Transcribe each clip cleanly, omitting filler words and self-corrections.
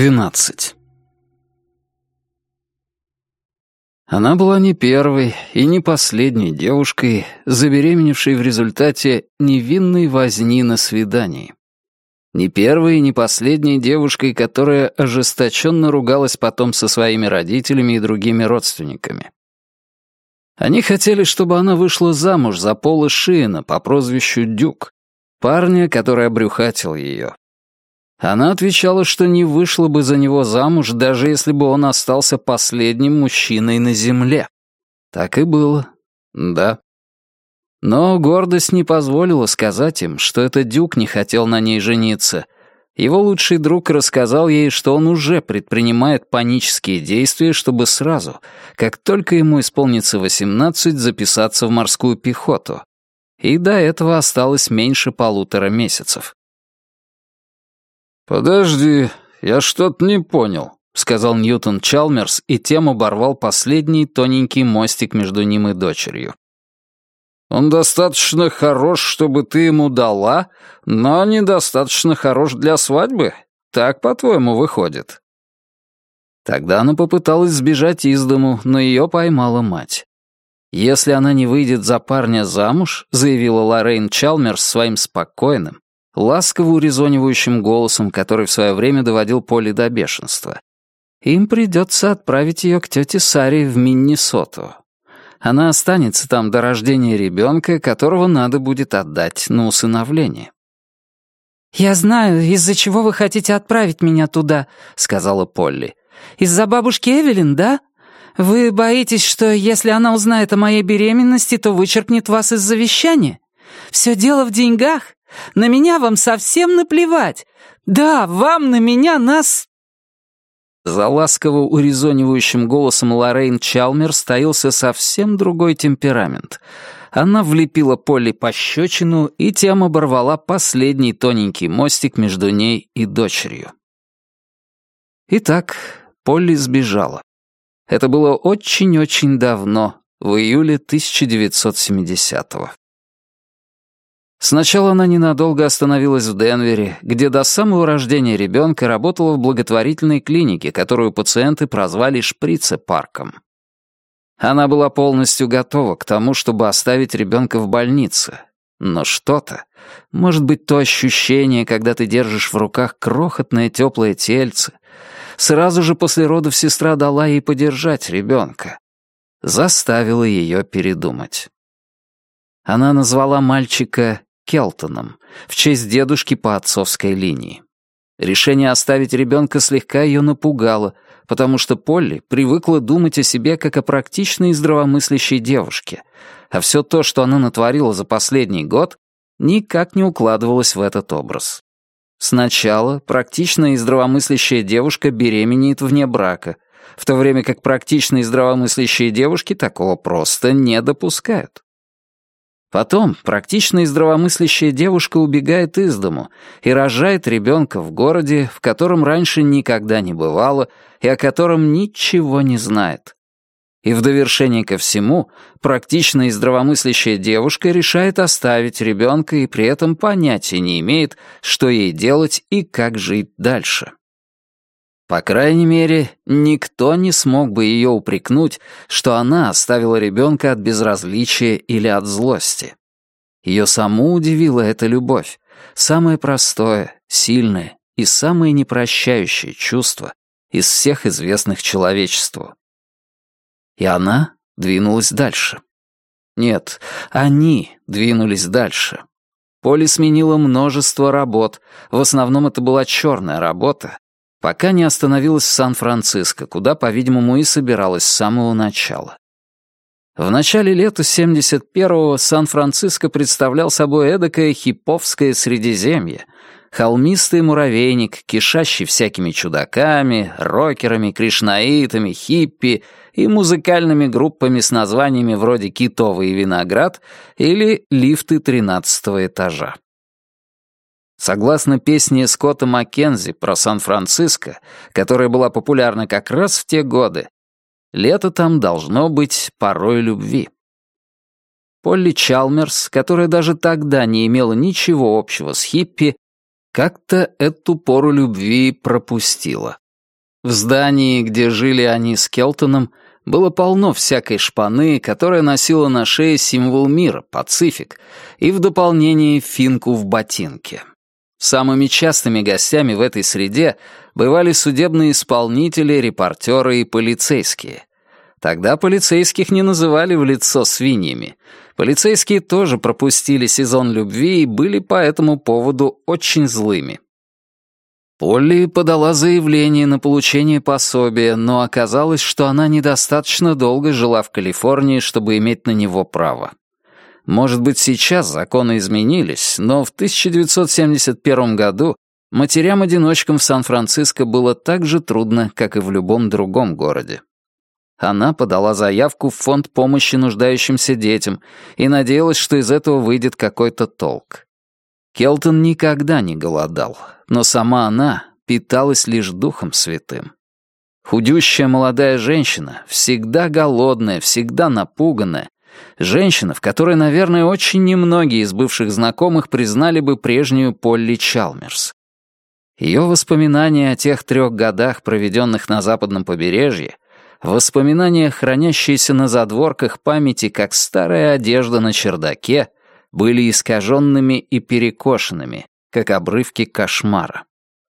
12. Она была не первой и не последней девушкой, забеременевшей в результате невинной возни на свидании. Не первой и не последней девушкой, которая ожесточенно ругалась потом со своими родителями и другими родственниками. Они хотели, чтобы она вышла замуж за Пола Шиена по прозвищу Дюк, парня, который обрюхатил ее. Она отвечала, что не вышла бы за него замуж, даже если бы он остался последним мужчиной на земле. Так и было, да. Но гордость не позволила сказать им, что это Дюк не хотел на ней жениться. Его лучший друг рассказал ей, что он уже предпринимает панические действия, чтобы сразу, как только ему исполнится 18, записаться в морскую пехоту. И до этого осталось меньше 1,5 месяцев. «Подожди, я что-то не понял», — сказал Ньютон Чалмерс, и тем оборвал последний тоненький мостик между ним и дочерью. «Он достаточно хорош, чтобы ты ему дала, но недостаточно хорош для свадьбы? Так, по-твоему, выходит?» Тогда она попыталась сбежать из дому, но ее поймала мать. «Если она не выйдет за парня замуж», — заявила Лоррейн Чалмерс своим спокойным, ласково урезонивающим голосом, который в свое время доводил Полли до бешенства, им придется отправить ее к тете Саре в Миннесоту. Она останется там до рождения ребенка, которого надо будет отдать на усыновление. «Я знаю, из-за чего вы хотите отправить меня туда», — сказала Полли. «Из-за бабушки Эвелин, да? Вы боитесь, что если она узнает о моей беременности, то вычеркнет вас из завещания? Все дело в деньгах? На меня вам совсем наплевать. Да, вам на меня За ласково урезонивающим голосом Лоррейн Чалмерс таился совсем другой темперамент. Она влепила Полли пощечину и тем оборвала последний тоненький мостик между ней и дочерью. Итак, Полли сбежала. Это было очень-очень давно, в июле 1970-го. Сначала она ненадолго остановилась в Денвере, где до самого рождения ребенка работала в благотворительной клинике, которую пациенты прозвали «Шприце-парком». Она была полностью готова к тому, чтобы оставить ребенка в больнице. Но что-то, может быть, то ощущение, когда ты держишь в руках крохотное теплое тельце, сразу же после родов сестра дала ей подержать ребенка, заставило ее передумать. Она назвала мальчика Келтоном, в честь дедушки по отцовской линии. Решение оставить ребенка слегка ее напугало, потому что Полли привыкла думать о себе как о практичной и здравомыслящей девушке, а все то, что она натворила за последний год, никак не укладывалось в этот образ. Сначала практичная и здравомыслящая девушка беременеет вне брака, в то время как практичные и здравомыслящие девушки такого просто не допускают. Потом практичная и здравомыслящая девушка убегает из дому и рожает ребенка в городе, в котором раньше никогда не бывала и о котором ничего не знает. И в довершение ко всему, практичная и здравомыслящая девушка решает оставить ребенка и при этом понятия не имеет, что ей делать и как жить дальше. По крайней мере, никто не смог бы ее упрекнуть, что она оставила ребенка от безразличия или от злости. Ее саму удивила эта любовь, самое простое, сильное и самое непрощающее чувство из всех известных человечеству. И она двинулась дальше. Нет, они двинулись дальше. Полли сменила множество работ, в основном это была черная работа, пока не остановилась в Сан-Франциско, куда, по-видимому, и собиралась с самого начала. В начале лета 71-го Сан-Франциско представлял собой эдакое хиповское Средиземье, холмистый муравейник, кишащий всякими чудаками, рокерами, кришнаитами, хиппи и музыкальными группами с названиями вроде «Китовый виноград» или «Лифты 13-го этажа». Согласно песне Скотта Маккензи про Сан-Франциско, которая была популярна как раз в те годы, лето там должно быть порой любви. Полли Чалмерс, которая даже тогда не имела ничего общего с хиппи, как-то эту пору любви пропустила. В здании, где жили они с Келтоном, было полно всякой шпаны, которая носила на шее символ мира, Пацифик, и в дополнение финку в ботинке. Самыми частыми гостями в этой среде бывали судебные исполнители, репортеры и полицейские. Тогда полицейских не называли в лицо свиньями. Полицейские тоже пропустили сезон любви и были по этому поводу очень злыми. Полли подала заявление на получение пособия, но оказалось, что она недостаточно долго жила в Калифорнии, чтобы иметь на него право. Может быть, сейчас законы изменились, но в 1971 году матерям-одиночкам в Сан-Франциско было так же трудно, как и в любом другом городе. Она подала заявку в фонд помощи нуждающимся детям и надеялась, что из этого выйдет какой-то толк. Келтон никогда не голодал, но сама она питалась лишь Духом Святым. Худющая молодая женщина, всегда голодная, всегда напуганная, женщина, в которой, наверное, очень немногие из бывших знакомых признали бы прежнюю Полли Чалмерс. Ее воспоминания о тех 3 годах, проведенных на западном побережье, воспоминания, хранящиеся на задворках памяти, как старая одежда на чердаке, были искаженными и перекошенными, как обрывки кошмара.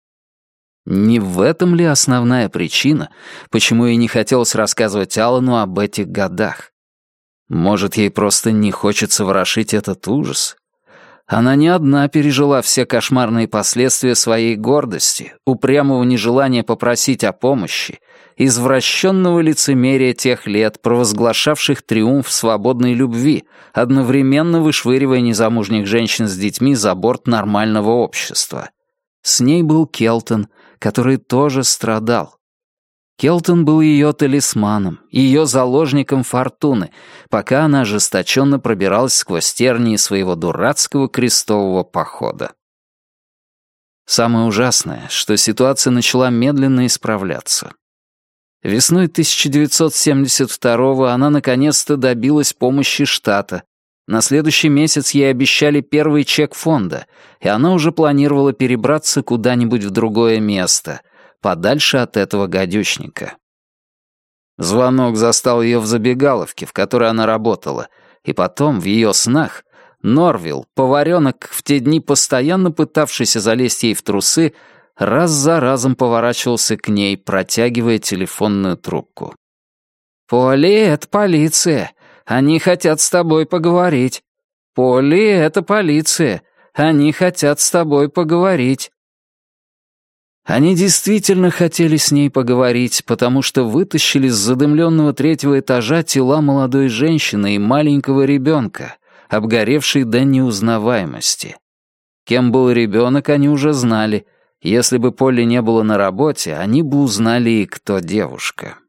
Не в этом ли основная причина, почему ей не хотелось рассказывать Аллану об этих годах? Может, ей просто не хочется ворошить этот ужас? Она не одна пережила все кошмарные последствия своей гордости, упрямого нежелания попросить о помощи, извращенного лицемерия тех лет, провозглашавших триумф свободной любви, одновременно вышвыривая незамужних женщин с детьми за борт нормального общества. С ней был Келтон, который тоже страдал. Келтон был ее талисманом, ее заложником фортуны, пока она ожесточенно пробиралась сквозь тернии своего дурацкого крестового похода. Самое ужасное, что ситуация начала медленно исправляться. Весной 1972-го она наконец-то добилась помощи штата. На следующий месяц ей обещали первый чек фонда, и она уже планировала перебраться куда-нибудь в другое место, подальше от этого гадючника. Звонок застал ее в забегаловке, в которой она работала, и потом, в ее снах, Норвилл, поваренок, в те дни постоянно пытавшийся залезть ей в трусы, раз за разом поворачивался к ней, протягивая телефонную трубку. «Полли, это полиция. Они хотят с тобой поговорить. Полли, это полиция. Они хотят с тобой поговорить». Они действительно хотели с ней поговорить, потому что вытащили с задымленного 3-го этажа тела молодой женщины и маленького ребенка, обгоревшей до неузнаваемости. Кем был ребенок, они уже знали. Если бы Полли не было на работе, они бы узнали и кто девушка.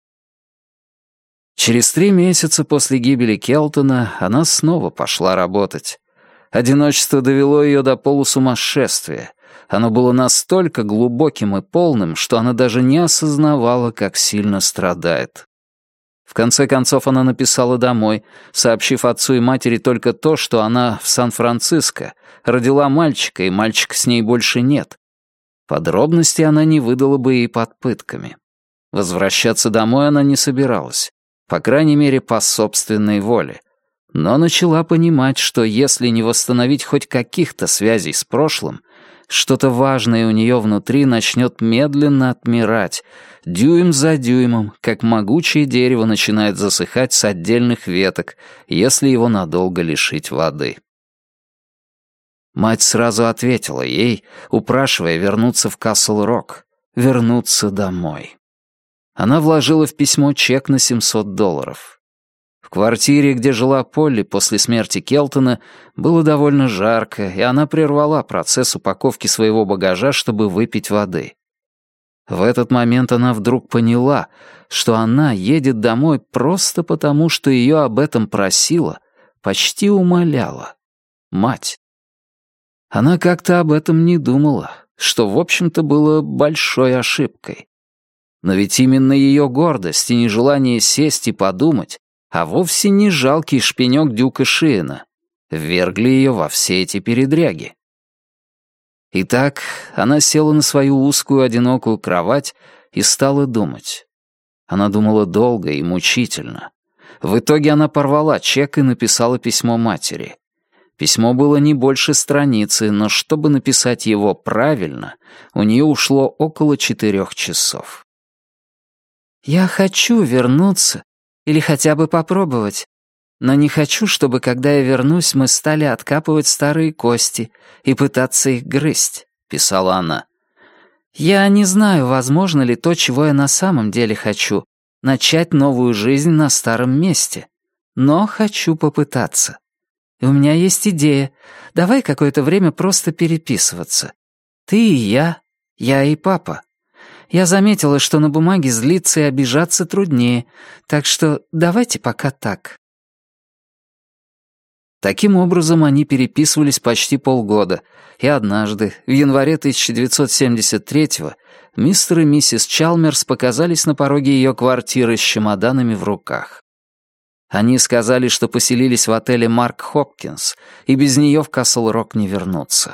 Через 3 месяца после гибели Келтона она снова пошла работать. Одиночество довело ее до полусумасшествия. Оно было настолько глубоким и полным, что она даже не осознавала, как сильно страдает. В конце концов она написала домой, сообщив отцу и матери только то, что она в Сан-Франциско, родила мальчика, и мальчика с ней больше нет. Подробности она не выдала бы и под пытками. Возвращаться домой она не собиралась, по крайней мере, по собственной воле. Но начала понимать, что если не восстановить хоть каких-то связей с прошлым, что-то важное у нее внутри начнет медленно отмирать, дюйм за дюймом, как могучее дерево начинает засыхать с отдельных веток, если его надолго лишить воды. Мать сразу ответила ей, упрашивая вернуться в Касл-Рок, вернуться домой. Она вложила в письмо чек на $700. В квартире, где жила Полли после смерти Келтона, было довольно жарко, и она прервала процесс упаковки своего багажа, чтобы выпить воды. В этот момент она вдруг поняла, что она едет домой просто потому, что ее об этом просила, почти умоляла мать. Она как-то об этом не думала, что, в общем-то, было большой ошибкой. Но ведь именно ее гордость и нежелание сесть и подумать, а вовсе не жалкий шпинек Дюка Шиена, ввергли ее во все эти передряги. Итак, она села на свою узкую одинокую кровать и стала думать. Она думала долго и мучительно. В итоге она порвала чек и написала письмо матери. Письмо было не больше страницы, но чтобы написать его правильно, у нее ушло около 4 часов. «Я хочу вернуться или хотя бы попробовать, но не хочу, чтобы, когда я вернусь, мы стали откапывать старые кости и пытаться их грызть», — писала она. «Я не знаю, возможно ли то, чего я на самом деле хочу, начать новую жизнь на старом месте, но хочу попытаться. И у меня есть идея. Давай какое-то время просто переписываться. Ты и я и папа. Я заметила, что на бумаге злиться и обижаться труднее, так что давайте пока так». Таким образом, они переписывались почти полгода, и однажды, в январе 1973-го, мистер и миссис Чалмерс показались на пороге ее квартиры с чемоданами в руках. Они сказали, что поселились в отеле «Марк Хопкинс», и без нее в Касл-Рок не вернутся.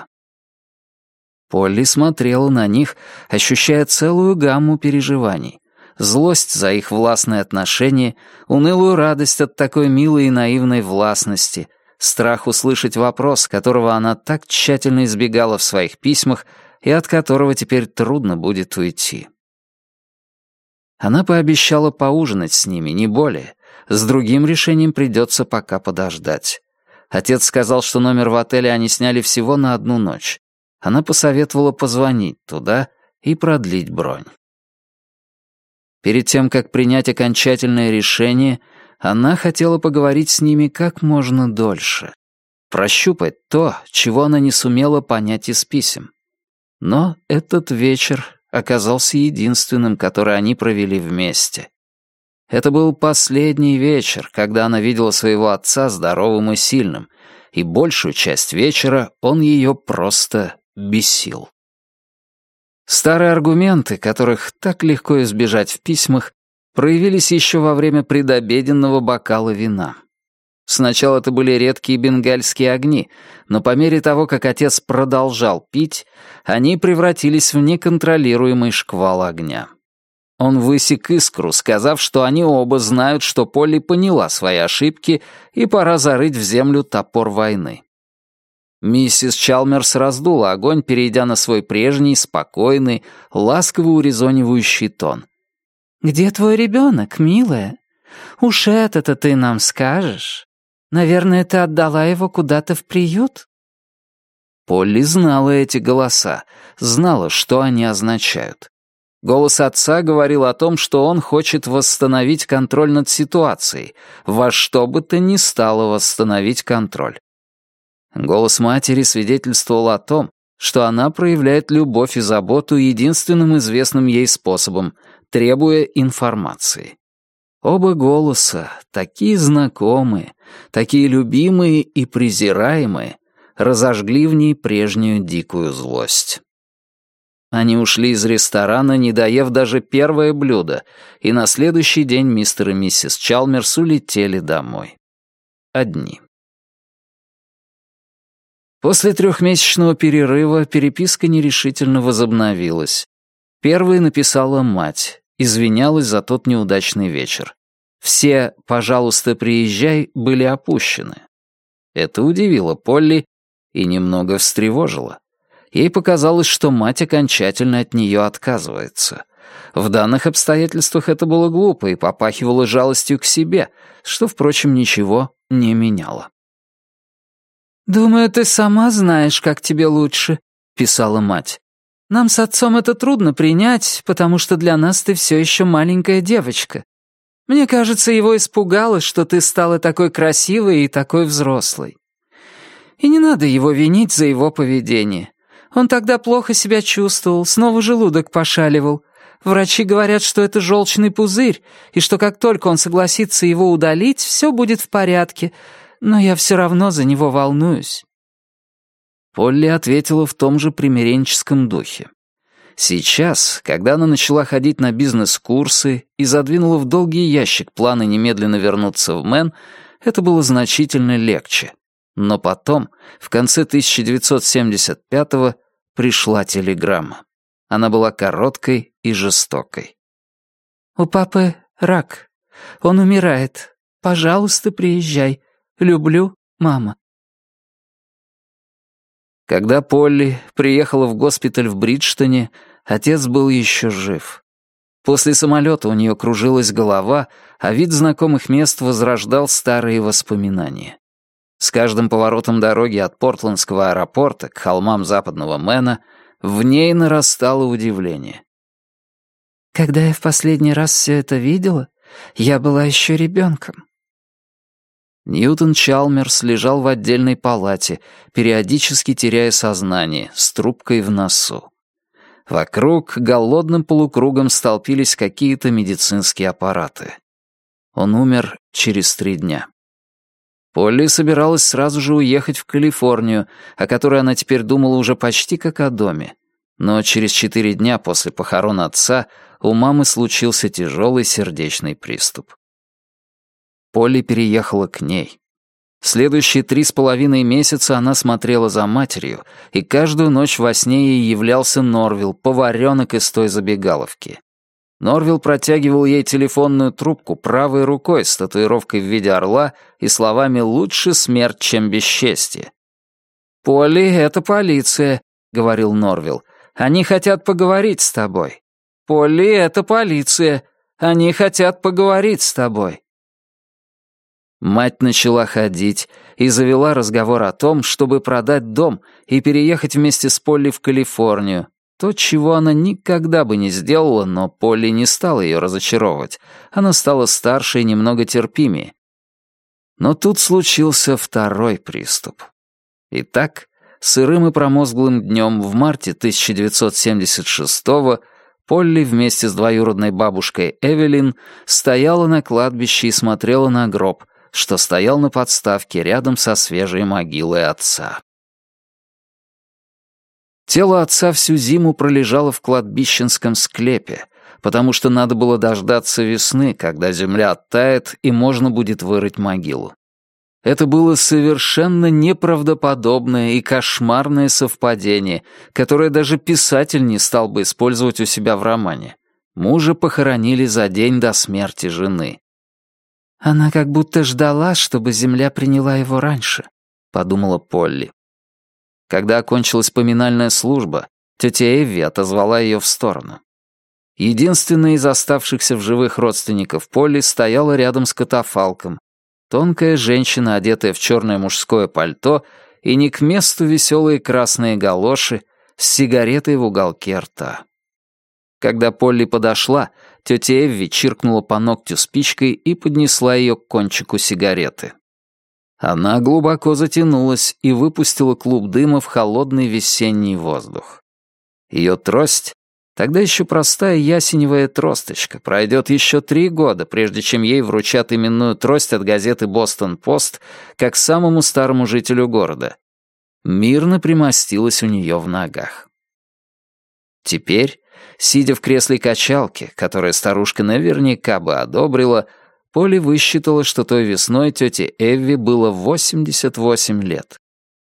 Полли смотрела на них, ощущая целую гамму переживаний. Злость за их властные отношения, унылую радость от такой милой и наивной властности, страх услышать вопрос, которого она так тщательно избегала в своих письмах и от которого теперь трудно будет уйти. Она пообещала поужинать с ними, не более. С другим решением придется пока подождать. Отец сказал, что номер в отеле они сняли всего на 1 ночь. Она посоветовала позвонить туда и продлить бронь. Перед тем, как принять окончательное решение, она хотела поговорить с ними как можно дольше. Прощупать то, чего она не сумела понять из писем. Но этот вечер оказался единственным, который они провели вместе. Это был последний вечер, когда она видела своего отца здоровым и сильным, и большую часть вечера он ее просто бесил. Старые аргументы, которых так легко избежать в письмах, проявились еще во время предобеденного бокала вина. Сначала это были редкие бенгальские огни, но по мере того, как отец продолжал пить, они превратились в неконтролируемый шквал огня. Он высек искру, сказав, что они оба знают, что Полли поняла свои ошибки и пора зарыть в землю топор войны. Миссис Чалмерс раздула огонь, перейдя на свой прежний, спокойный, ласково урезонивающий тон. «Где твой ребенок, милая? Уж это-то ты нам скажешь. Наверное, ты отдала его куда-то в приют?» Полли знала эти голоса, знала, что они означают. Голос отца говорил о том, что он хочет восстановить контроль над ситуацией, во что бы то ни стало восстановить контроль. Голос матери свидетельствовал о том, что она проявляет любовь и заботу единственным известным ей способом, требуя информации. Оба голоса, такие знакомые, такие любимые и презираемые, разожгли в ней прежнюю дикую злость. Они ушли из ресторана, не доев даже первое блюдо, и на следующий день мистер и миссис Чалмерс улетели домой. Одни. После 3-месячного перерыва переписка нерешительно возобновилась. Первой написала мать, извинялась за тот неудачный вечер. Все «пожалуйста, приезжай» были опущены. Это удивило Полли и немного встревожило. Ей показалось, что мать окончательно от нее отказывается. В данных обстоятельствах это было глупо и попахивало жалостью к себе, что, впрочем, ничего не меняло. «Думаю, ты сама знаешь, как тебе лучше», — писала мать. «Нам с отцом это трудно принять, потому что для нас ты все еще маленькая девочка. Мне кажется, его испугало, что ты стала такой красивой и такой взрослой. И не надо его винить за его поведение. Он тогда плохо себя чувствовал, снова желудок пошаливал. Врачи говорят, что это желчный пузырь, и что как только он согласится его удалить, все будет в порядке, но я все равно за него волнуюсь». Полли ответила в том же примиренческом духе. Сейчас, когда она начала ходить на бизнес-курсы и задвинула в долгий ящик планы немедленно вернуться в Мэн, это было значительно легче. Но потом, в конце 1975-го, пришла телеграмма. Она была короткой и жестокой. «У папы рак. Он умирает. Пожалуйста, приезжай. Люблю, мама». Когда Полли приехала в госпиталь в Бриджтоне, отец был еще жив. После самолета у нее кружилась голова, а вид знакомых мест возрождал старые воспоминания. С каждым поворотом дороги от Портландского аэропорта к холмам западного Мэна в ней нарастало удивление. «Когда я в последний раз все это видела, я была еще ребенком». Ньютон Чалмерс лежал в отдельной палате, периодически теряя сознание, с трубкой в носу. Вокруг голодным полукругом столпились какие-то медицинские аппараты. Он умер через 3 дня. Полли собиралась сразу же уехать в Калифорнию, о которой она теперь думала уже почти как о доме. Но через 4 дня после похорон отца у мамы случился тяжелый сердечный приступ. Полли переехала к ней. Следующие 3,5 месяца она смотрела за матерью, и каждую ночь во сне ей являлся Норвилл, поваренок из той забегаловки. Норвилл протягивал ей телефонную трубку правой рукой с татуировкой в виде орла и словами «лучше смерть, чем бесчестье». «Полли, это полиция», — говорил Норвилл. «Они хотят поговорить с тобой». «Полли, это полиция. Они хотят поговорить с тобой». Мать начала ходить и завела разговор о том, чтобы продать дом и переехать вместе с Полли в Калифорнию. То, чего она никогда бы не сделала, но Полли не стала ее разочаровывать. Она стала старше и немного терпимее. Но тут случился второй приступ. Итак, сырым и промозглым днем в марте 1976-го Полли вместе с двоюродной бабушкой Эвелин стояла на кладбище и смотрела на гроб, что стоял на подставке рядом со свежей могилой отца. Тело отца всю зиму пролежало в кладбищенском склепе, потому что надо было дождаться весны, когда земля оттает и можно будет вырыть могилу. Это было совершенно неправдоподобное и кошмарное совпадение, которое даже писатель не стал бы использовать у себя в романе. Мужа похоронили за день до смерти жены. «Она как будто ждала, чтобы земля приняла его раньше», — подумала Полли. Когда окончилась поминальная служба, тетя Эвви отозвала ее в сторону. Единственная из оставшихся в живых родственников Полли стояла рядом с катафалком. Тонкая женщина, одетая в черное мужское пальто, и не к месту веселые красные галоши с сигаретой в уголке рта. Когда Полли подошла, тетя Эвви чиркнула по ногтю спичкой и поднесла ее к кончику сигареты. Она глубоко затянулась и выпустила клуб дыма в холодный весенний воздух. Ее трость, тогда еще простая ясеневая тросточка, пройдет еще 3 года, прежде чем ей вручат именную трость от газеты «Бостон-Пост» как самому старому жителю города. Мирно примостилась у нее в ногах. Теперь, сидя в кресле качалки, которое старушка наверняка бы одобрила, Полли высчитала, что той весной тете Эвви было 88 лет.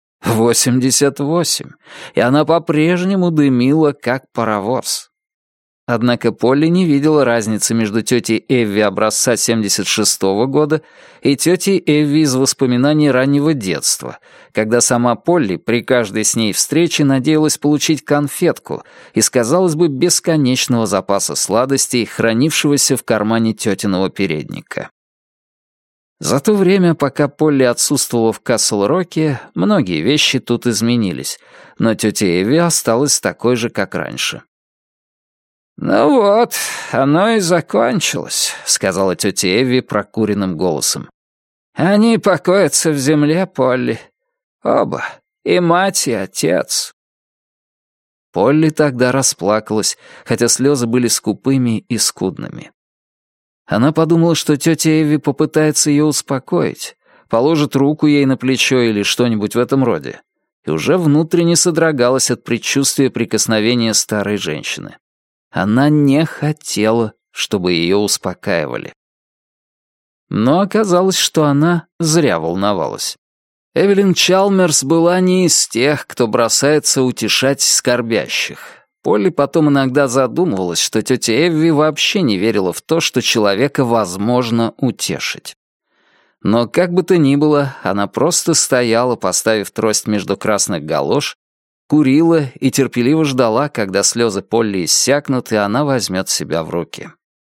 88! И она по-прежнему дымила, как паровоз. Однако Полли не видела разницы между тетей Эвви образца 76-го года и тетей Эвви из воспоминаний раннего детства, когда сама Полли при каждой с ней встрече надеялась получить конфетку из, казалось бы, бесконечного запаса сладостей, хранившегося в кармане тетиного передника. За то время, пока Полли отсутствовала в Касл-Роке, многие вещи тут изменились, но тетя Эвви осталась такой же, как раньше. «Ну вот, оно и закончилось», — сказала тетя Эвви прокуренным голосом. «Они покоятся в земле, Полли. Оба, и мать, и отец». Полли тогда расплакалась, хотя слезы были скупыми и скудными. Она подумала, что тетя Эвви попытается ее успокоить, положит руку ей на плечо или что-нибудь в этом роде, и уже внутренне содрогалась от предчувствия прикосновения старой женщины. Она не хотела, чтобы ее успокаивали. Но оказалось, что она зря волновалась. Эвелин Чалмерс была не из тех, кто бросается утешать скорбящих. Полли потом иногда задумывалась, что тетя Эвви вообще не верила в то, что человека возможно утешить. Но как бы то ни было, она просто стояла, поставив трость между красных галош, курила и терпеливо ждала, когда слезы Полли иссякнут, и она возьмет себя в руки.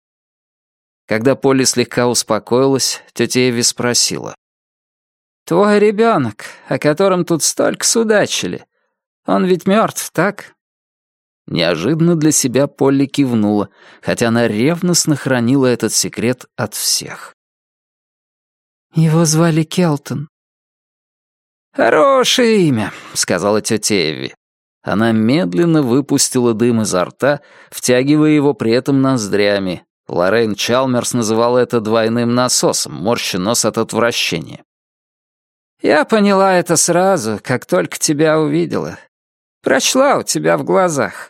Когда Полли слегка успокоилась, тетя Эвви спросила. «Твой ребенок, о котором тут столько судачили, он ведь мертв, так?» Неожиданно для себя Полли кивнула, хотя она ревностно хранила этот секрет от всех. «Его звали Келтон». «Хорошее имя», — сказала тетя Эвви. Она медленно выпустила дым изо рта, втягивая его при этом ноздрями. Лоррейн Чалмерс называла это двойным насосом, морща нос от отвращения. «Я поняла это сразу, как только тебя увидела. Прочла у тебя в глазах».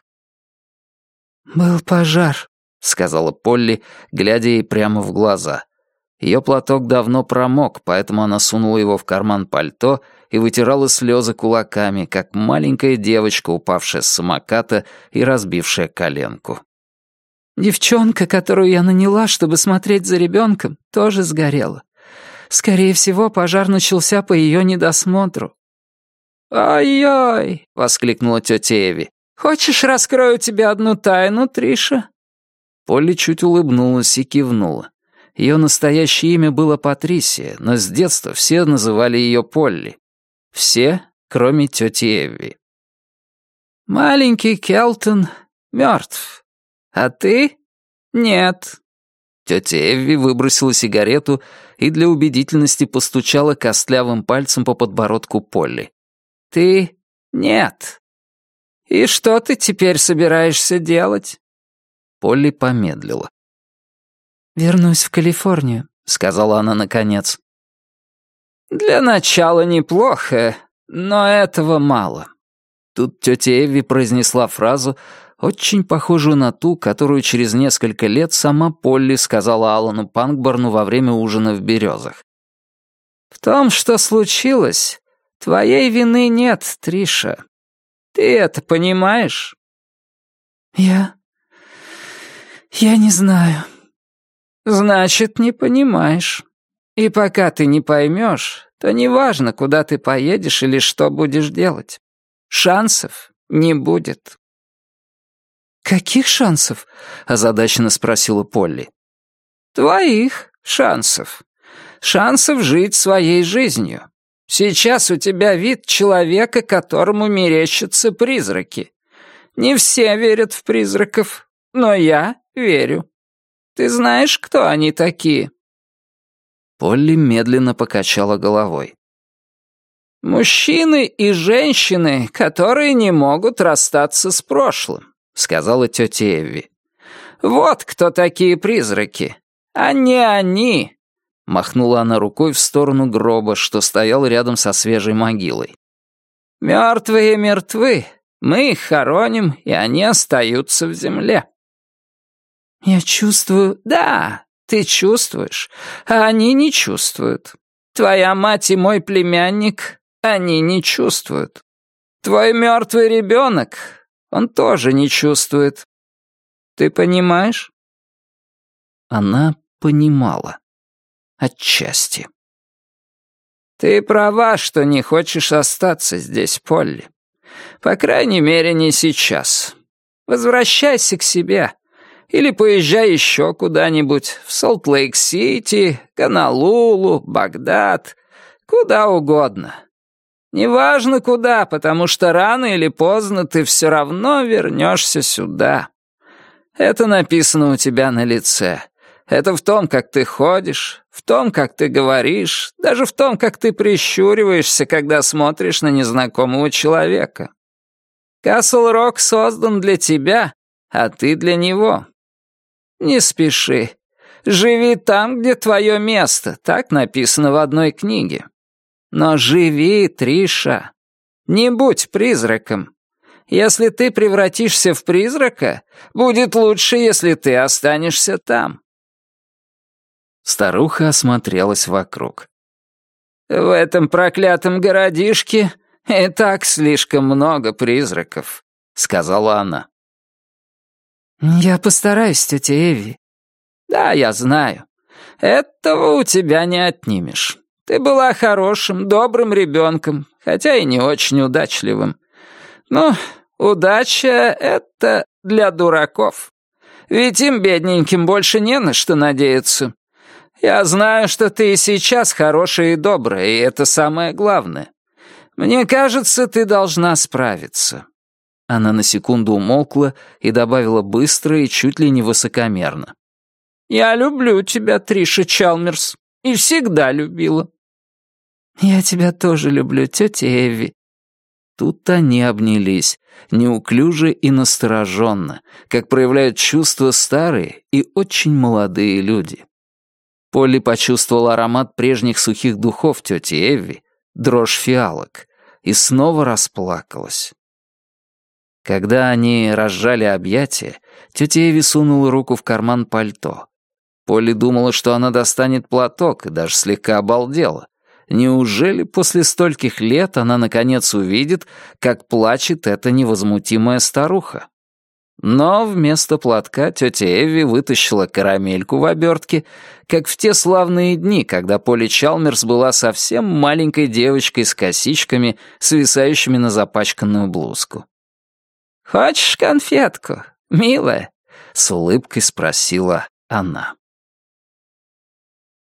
«Был пожар», — сказала Полли, глядя ей прямо в глаза. Ее платок давно промок, поэтому она сунула его в карман пальто и вытирала слезы кулаками, как маленькая девочка, упавшая с самоката и разбившая коленку. «Девчонка, которую я наняла, чтобы смотреть за ребенком, тоже сгорела. Скорее всего, пожар начался по ее недосмотру». «Ай-яй!» — воскликнула тетя Эви. «Хочешь, раскрою тебе одну тайну, Триша?» Полли чуть улыбнулась и кивнула. Ее настоящее имя было Патрисия, но с детства все называли ее Полли. Все, кроме тети Эвви. «Маленький Келтон мертв. А ты? Нет». Тетя Эвви выбросила сигарету и для убедительности постучала костлявым пальцем по подбородку Полли. «Ты? Нет. И что ты теперь собираешься делать?» Полли помедлила. «Вернусь в Калифорнию», — сказала она наконец. «Для начала неплохо, но этого мало». Тут тетя Эвви произнесла фразу, очень похожую на ту, которую через несколько лет сама Полли сказала Алану Панкборну во время ужина в «Березах». «В том, что случилось, твоей вины нет, Триша. Ты это понимаешь?» Я не знаю». «Значит, не понимаешь. И пока ты не поймешь, то неважно, куда ты поедешь или что будешь делать. Шансов не будет». «Каких шансов?» — озадаченно спросила Полли. «Твоих шансов. Шансов жить своей жизнью. Сейчас у тебя вид человека, которому мерещатся призраки. Не все верят в призраков, но я верю. Ты знаешь, кто они такие?» Полли медленно покачала головой. «Мужчины и женщины, которые не могут расстаться с прошлым», — сказала тетя Эвви. «Вот кто такие призраки, а не они», — махнула она рукой в сторону гроба, что стоял рядом со свежей могилой. «Мертвые мертвы, мы их хороним, и они остаются в земле». «Я чувствую...» «Да, ты чувствуешь, а они не чувствуют. Твоя мать и мой племянник, они не чувствуют. Твой мертвый ребенок, он тоже не чувствует. Ты понимаешь?» Она понимала. Отчасти. «Ты права, что не хочешь остаться здесь, Полли. По крайней мере, не сейчас. Возвращайся к себе. Или поезжай еще куда-нибудь, в Солт-Лейк-Сити, Гонолулу, Багдад, куда угодно. Неважно куда, потому что рано или поздно ты все равно вернешься сюда. Это написано у тебя на лице. Это в том, как ты ходишь, в том, как ты говоришь, даже в том, как ты прищуриваешься, когда смотришь на незнакомого человека. Касл-Рок создан для тебя, а ты для него. Не спеши. Живи там, где твое место, так написано в одной книге. Но живи, Триша. Не будь призраком. Если ты превратишься в призрака, будет лучше, если ты останешься там». Старуха осмотрелась вокруг. «В этом проклятом городишке и так слишком много призраков», — сказала она. «Я постараюсь, тетя Эви». «Да, я знаю. Этого у тебя не отнимешь. Ты была хорошим, добрым ребенком, хотя и не очень удачливым. Но удача — это для дураков. Ведь им, бедненьким, больше не на что надеяться. Я знаю, что ты и сейчас хорошая и добрая, и это самое главное. Мне кажется, ты должна справиться». Она на секунду умолкла и добавила быстро и чуть ли не высокомерно. «Я люблю тебя, Триша Чалмерс, и всегда любила». «Я тебя тоже люблю, тетя Эви». Тут они обнялись, неуклюже и настороженно, как проявляют чувства старые и очень молодые люди. Полли почувствовала аромат прежних сухих духов тети Эвви, дрожь фиалок, и снова расплакалась. Когда они разжали объятия, тетя Эви сунула руку в карман пальто. Полли думала, что она достанет платок, и даже слегка обалдела. Неужели после стольких лет она наконец увидит, как плачет эта невозмутимая старуха? Но вместо платка тетя Эвви вытащила карамельку в обертке, как в те славные дни, когда Полли Чалмерс была совсем маленькой девочкой с косичками, свисающими на запачканную блузку. «Хочешь конфетку, милая?» — с улыбкой спросила она.